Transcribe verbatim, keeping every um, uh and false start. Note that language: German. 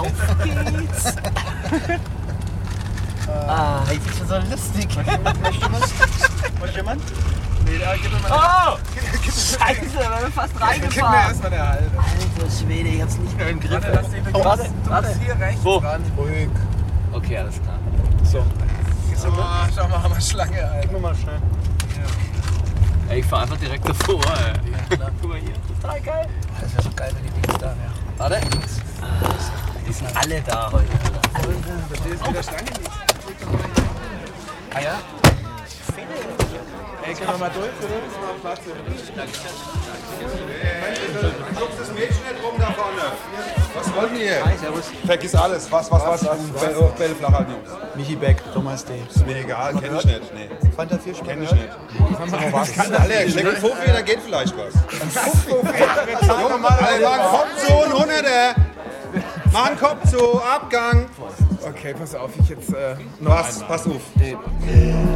Auf geht's! Ah, das ist schon so lustig. Wollt jemand? Nee, da gib mir mal. Oh! Scheiße, da wären wir fast Gib mir reingefahren. erstmal eine halbe. Alter Schwede, ich hab's nicht mehr im Griff. Warte, lass den Oh, warte, Du warte. musst hier rechts Wo? ran. Ruhig. Okay, alles klar. So. Oh, schau mal, haben wir Schlange, Alter. Gib mir mal schnell. Ey, ich fahr einfach direkt davor, ey. Ja, klar. Guck mal hier, total geil. Das wäre so geil, wenn die Dings da wären. Warte. Die sind alle da heute. Verstehst du, wie der Schlange liegt? Ah ja? Ey, können wir mal durch, oder? Ist mal Platz. Guckt das Mädchen nicht rum da vorne. Was wollt ihr? Hi, servus. Vergiss alles. Was, was, was? Bell, oh, Bell flach halten, Jungs. Michi Beck, Thomas D. Ist mir egal, kenn ich nicht. Nee, Fanta vier schon kenn mal ich gehört? nicht. Was kann alle? Steck einen Fuffi, da geht vielleicht was. Junge, alle sagen Kopf zu und Hunderter. Mach einen Kopf zu, Abgang. Okay, pass auf, ich jetzt äh, noch Was? einmal. Pass auf.